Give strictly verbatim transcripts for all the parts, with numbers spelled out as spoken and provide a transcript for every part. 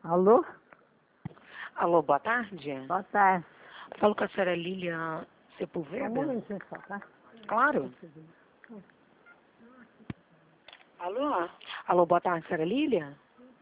Alô? Alô, boa tarde. Boa tarde. Falo com a senhora Lília Um Sepulveda? momentinho só, tá? Claro. Alô? Alô, boa tarde, senhora Lília?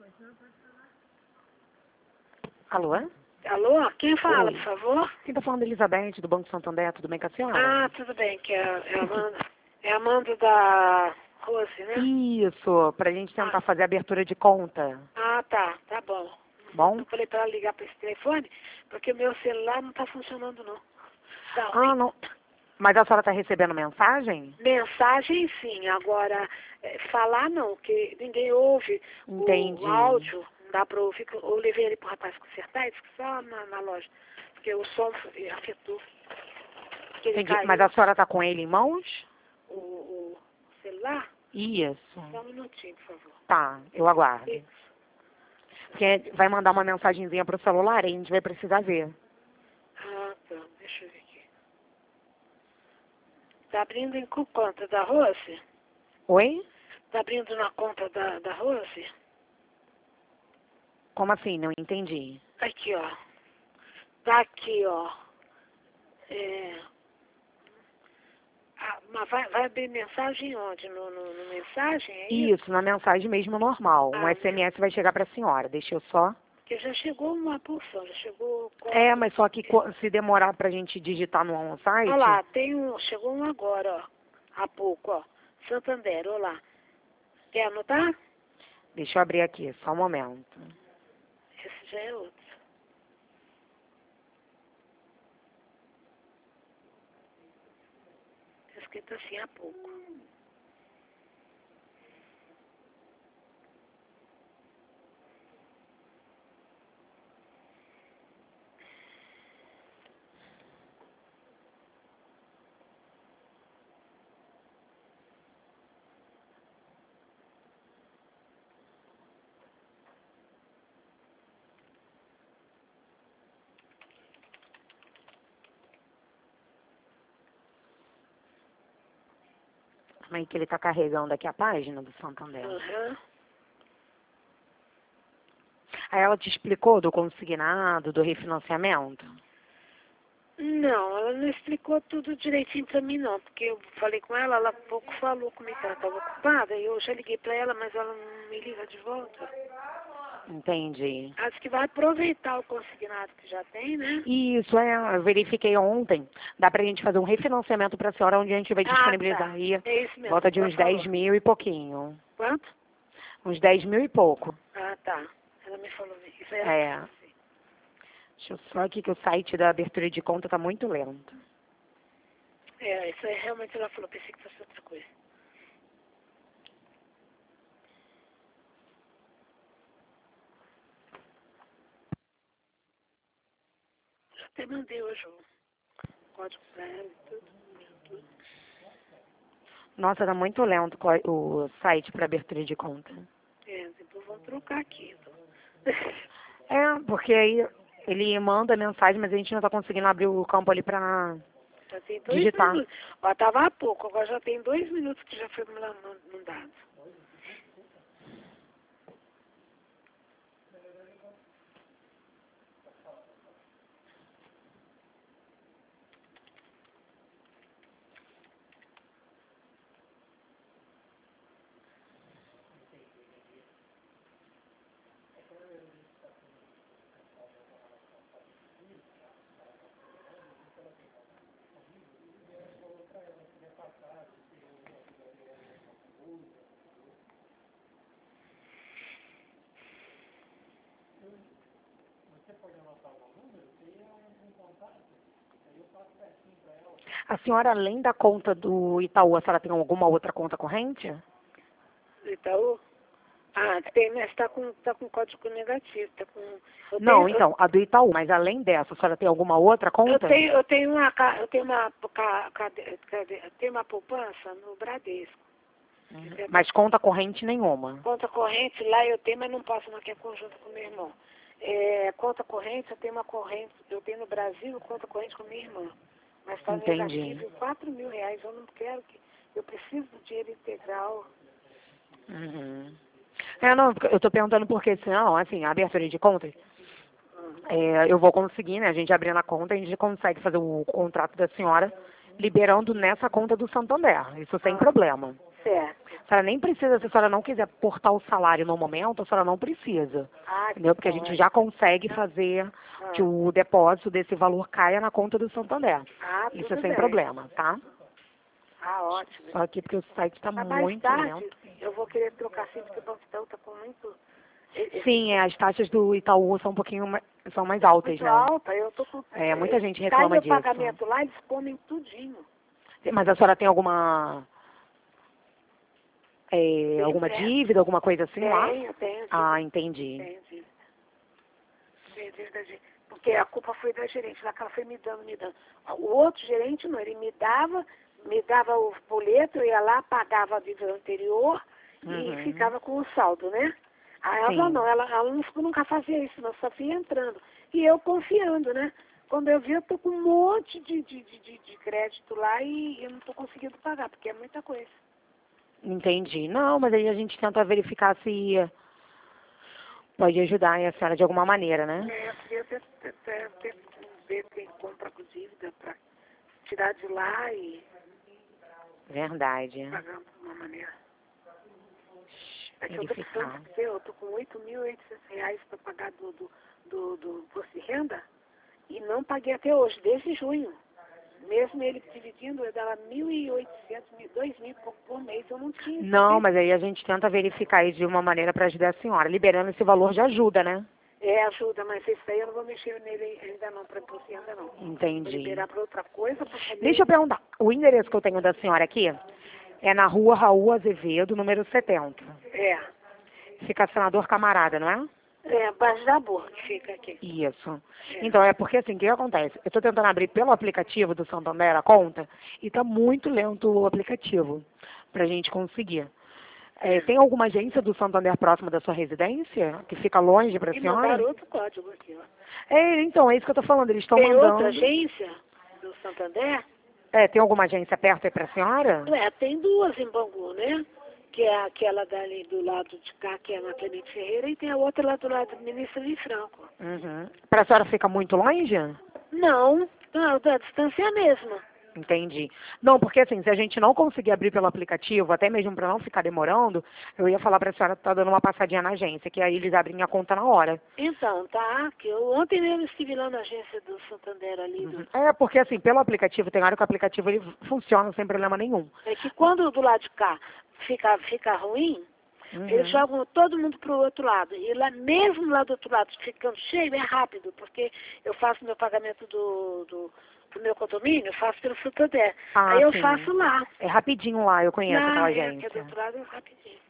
Alô? Alô? Quem fala, Oi. por favor? Quem tá falando é Elizabeth, do Banco Santander, tudo bem com a senhora? Ah, tudo bem, que é, é a Amanda. É a Amanda da Rose, né? Isso, pra gente tentar fazer a abertura de conta. Ah, tá, tá bom. Bom? Eu falei pra ela ligar pra esse telefone, porque o meu celular não tá funcionando, não. Tá Ah, ruim. não. Mas a senhora tá recebendo mensagem? Mensagem, sim. Agora, é, falar não, que ninguém ouve Entendi. o áudio. Não dá pra ouvir. que Eu levei ele pro rapaz consertar e fiquei só na, na loja. Porque o som afetou. Que ele Entendi. caiu. Mas a senhora tá com ele em mãos? O, o celular? Isso. Só um minutinho, por favor. Tá, eu aguardo. E- Porque vai mandar uma mensagenzinha pro celular e a gente vai precisar ver. Ah, tá. Deixa eu ver aqui. Tá abrindo em qual conta da Rose? Oi? Tá abrindo na conta da, da Rose? Como assim? Não entendi. Aqui, ó. Tá aqui, ó. É... Ah, mas vai, vai abrir mensagem onde? No, no, no mensagem, é isso? Isso, na mensagem mesmo normal. Um Ah, S M S vai chegar para a senhora. Deixa eu só. Porque já chegou uma porção, já chegou... É, mas só que co- se demorar pra gente digitar no site. Olha lá, tem um... Chegou um agora, ó. Há pouco, ó. Santander, olha lá. Quer anotar? Deixa eu abrir aqui, só um momento. Esse já é outro. Tá escrito assim há pouco. Como é que ele tá carregando aqui a página do Santander? Aham. Aí ela te explicou do consignado, do refinanciamento? Não, ela não explicou tudo direitinho pra mim, não. Porque eu falei com ela, ela pouco falou comigo que ela estava ocupada. E eu já liguei pra ela, mas ela não me liga de volta. Entendi. Acho que vai aproveitar o consignado que já tem, né? Isso, é, eu verifiquei ontem. Dá pra gente fazer um refinanciamento pra senhora, onde a gente vai disponibilizar Ah, aí. tá. É isso mesmo. Volta de ela uns dez falou. mil e pouquinho. Quanto? Uns dez mil e pouco. Ah, tá. Ela me falou isso. É. É. Deixa eu só aqui que o site da abertura de conta tá muito lento. É, isso aí realmente ela falou. Pensei que fosse outra coisa. Já até mandei hoje o código pra ela e tudo. tudo. Nossa, tá muito lento co- o site para abertura de conta. É, depois vamos trocar aqui. Então. É, porque aí ele manda mensagem, mas a gente não tá conseguindo abrir o campo ali pra Já tem dois digitar. minutos. Ó, tava há pouco, agora já tem dois minutos que já foi mandado. A senhora, além da conta do Itaú, a senhora tem alguma outra conta corrente? Itaú? Ah, tem, mas tá com, tá com código negativo. Tá com, eu Não, tenho, então, a do Itaú, mas além dessa, a senhora tem alguma outra eu, conta? eu tenho, eu tenho uma, ca- eu tenho uma, ca- cade- cade- eu tenho uma poupança no Bradesco. Uhum. Eu tenho Mas conta corrente nenhuma. conta corrente lá eu tenho, mas não posso não, que é conjunto com meu irmão. É, conta corrente, eu tenho uma corrente, eu tenho no Brasil conta corrente com minha irmã. Mas está Entendi. negativo em quatro mil reais. Eu não quero que. Eu preciso do dinheiro integral. Uhum. É, não, eu tô perguntando porque senão, assim, a abertura de contas, é, eu vou conseguir, né? A gente abrindo a conta, a gente consegue fazer o contrato da senhora liberando nessa conta do Santander. Isso sem Ah, problema. certo. A senhora nem precisa, se a senhora não quiser portar o salário no momento, a senhora não precisa. Ah, Entendeu? Porque a bom, gente é. já consegue fazer Ah, que o depósito desse valor caia na conta do Santander. ah, Isso é tudo sem bem. problema, tá? Ah, ótimo. Só que porque o site está Mas mais muito tarde, lento. eu vou querer trocar sim, porque o Banco Itaú tá com muito... e- e- Sim, é, as taxas do Itaú são um pouquinho ma- são mais altas, muito né? alta, eu tô com... É, muita gente Cai reclama meu disso. pagamento lá, eles comem tudinho. Mas a senhora tem alguma é, Tenho alguma pressa. dívida, alguma coisa assim lá? Tenho, tenho, Ah, dívida. entendi. Tenho dívida. Tenho dívida de... Porque a culpa foi da gerente, lá que ela foi me dando, me dando. O outro gerente, não, ele me dava, me dava o boleto, eu ia lá, pagava a dívida anterior e Uhum. ficava com o saldo, né? Aí ela Sim. falou, não, ela, ela não- nunca fazia isso, não, só vinha entrando. E eu confiando, né? Quando eu vi, eu tô com um monte de, de, de, de- de crédito lá e eu não tô conseguindo pagar, porque é muita coisa. Entendi. Não, mas aí a gente tenta verificar se pode ajudar a senhora de alguma maneira, né? É, eu queria ter, ter, ter, ter, ver quem compra com dívida para tirar de lá e Verdade. pagar de uma maneira. É que eu tô precisando Verificar. dizer, eu tô com oito mil e oitocentos reais para pagar do, do, do, do imposto de renda e não paguei até hoje, desde junho. Mesmo ele dividindo, eu dava mil e oitocentos, dois mil e pouco por mês, eu não tinha. Não, mas aí a gente tenta verificar isso de uma maneira para ajudar a senhora. Liberando esse valor já ajuda, né? É, ajuda, mas esse aí eu não vou mexer nele ainda não, para imposto de renda não. Vou Entendi. liberar para outra coisa, para poder... Deixa eu perguntar. O endereço que eu tenho da senhora aqui é na rua Raul Azevedo, número setenta. É, Fica senador Camarada, não é? é, Baixo da Boa que fica aqui. Isso. É. Então, é porque assim, o que acontece? Eu estou tentando abrir pelo aplicativo do Santander a conta e está muito lento o aplicativo para a gente conseguir. É, tem alguma agência do Santander próxima da sua residência? Que fica longe para a E senhora? mandaram outro código aqui, ó. É, então, é isso que eu estou falando. Eles estão Tem mandando. outra agência do Santander? É, tem alguma agência perto aí para a senhora? É, tem duas em Bangu, né? Que é aquela dali do lado de cá, que é na Clemente Ferreira, e tem a outra lá do lado do Ministro de Franco. Uhum. Para a senhora fica muito longe? Não, não, da distância é a mesma. Entendi. Não, porque assim, se a gente não conseguir abrir pelo aplicativo, até mesmo para não ficar demorando, eu ia falar para a senhora estar dando uma passadinha na agência, que aí eles abrem a conta na hora. Então, tá, que eu ontem mesmo estive lá na agência do Santander ali. Do, Uhum. É, porque assim, pelo aplicativo, tem hora que o aplicativo ele funciona sem problema nenhum. é que quando do lado de cá fica, fica ruim, Uhum. eles jogam todo mundo pro outro lado. E lá, mesmo lá do outro lado, ficando cheio, é rápido, porque eu faço meu pagamento do, do, do meu condomínio, eu faço pelo Santander. Ah, Aí eu sim. faço lá. É rapidinho lá, eu conheço aquela Lá, é, que é agência. do outro lado, é rapidinho.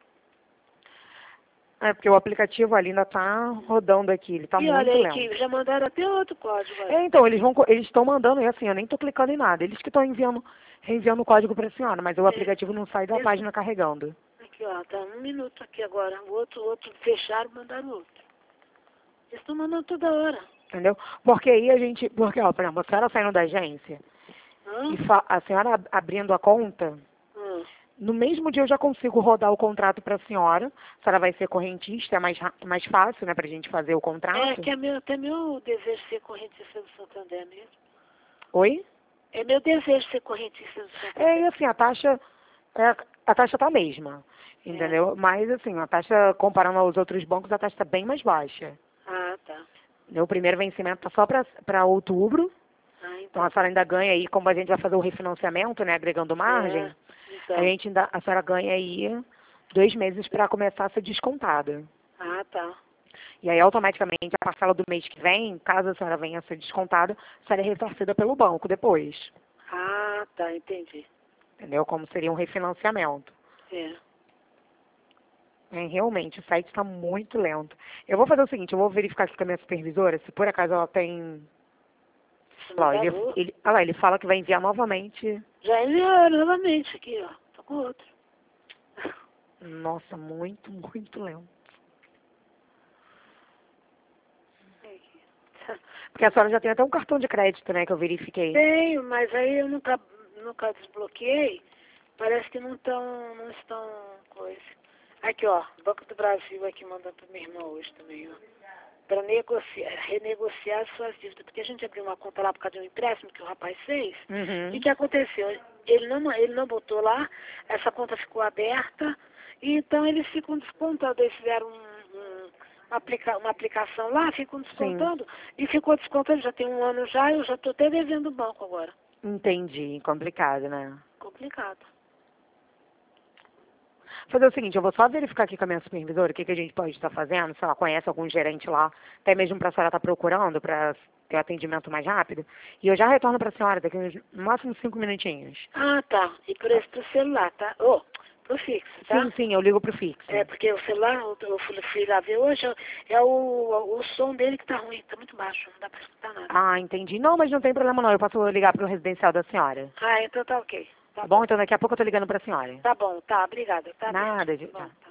É, porque o aplicativo ali ainda tá rodando aqui, ele tá E muito olha aí lento. que já mandaram até outro código aí. É, então, eles vão, co- eles estão mandando, e assim, eu nem tô clicando em nada. Eles que estão enviando, reenviando o código para a senhora, mas o É. aplicativo não sai da Esse- página carregando. Aqui, ó, tá um minuto aqui agora. O outro, o outro fecharam, mandaram outro. Eles estão mandando toda hora. Entendeu? Porque aí a gente, porque, ó, por exemplo, a senhora saindo da agência Hã? e fa- a senhora ab- abrindo a conta, Hã? no mesmo dia eu já consigo rodar o contrato para a senhora. A senhora vai ser correntista, é mais, ra- mais fácil, né, pra gente fazer o É, contrato. que é meu, até meu desejo ser correntista do Santander mesmo. Oi? É meu desejo ser correntista do Santander. É, e assim, a taxa, é, a taxa tá a mesma, entendeu? Mas assim, a taxa, comparando aos outros bancos, a taxa tá bem mais baixa. Ah, tá. O primeiro vencimento tá só para outubro, Ah, então então. a senhora ainda ganha aí, como a gente vai fazer o refinanciamento, né, agregando margem, É, então. a gente ainda, a senhora ganha aí dois meses para começar a ser descontada. Ah, tá. E aí, automaticamente, a parcela do mês que vem, caso a senhora venha a ser descontada, será ressarcida pelo banco depois. Ah, tá, entendi. Entendeu? Como seria um refinanciamento. É. É, realmente, o site está muito lento. Eu vou fazer o seguinte, eu vou verificar aqui com a minha supervisora, se por acaso ela tem... Olha lá, ele, Mandaram. ele, olha lá, ele fala que vai enviar novamente. Já enviaram novamente aqui, ó. Tô com outro. Nossa, muito, muito lento. Porque a senhora já tem até um cartão de crédito, né, que eu verifiquei. Tenho, mas aí eu nunca, nunca desbloqueei. Parece que não estão, não estão coisa. Aqui, ó, Banco do Brasil aqui mandando para minha irmã hoje também, ó. Para negociar, renegociar suas dívidas. Porque a gente abriu uma conta lá por causa de um empréstimo que o rapaz fez. Uhum. E o que aconteceu? Ele não, ele não botou lá, essa conta ficou aberta, e então eles ficam descontando. Eles fizeram um, um, uma, aplica, uma aplicação lá, ficam descontando, e ficou descontando, já tem um ano já, eu já estou até devendo o banco agora. Entendi. Complicado, né? Complicado. Fazer o seguinte, eu vou só verificar aqui com a minha supervisora o que, que a gente pode estar fazendo, se ela conhece algum gerente lá, até mesmo para a senhora estar procurando, para ter atendimento mais rápido. E eu já retorno para a senhora daqui uns, no máximo cinco minutinhos. Ah, tá. E por esse pro celular, tá? Ô, oh, pro fixo, tá? Sim, sim, eu ligo pro fixo. É, porque o celular, eu, eu fui, fui lá ver hoje, é o, o som dele que tá ruim, tá muito baixo, não dá pra escutar nada. Ah, entendi. Não, mas não tem problema não, eu posso ligar pro residencial da senhora. Ah, então tá ok. Tá Bom, bom, então daqui a pouco eu tô ligando pra senhora. tá bom, tá, obrigada. Tá, Nada, bem. de... Bom, tá. tá.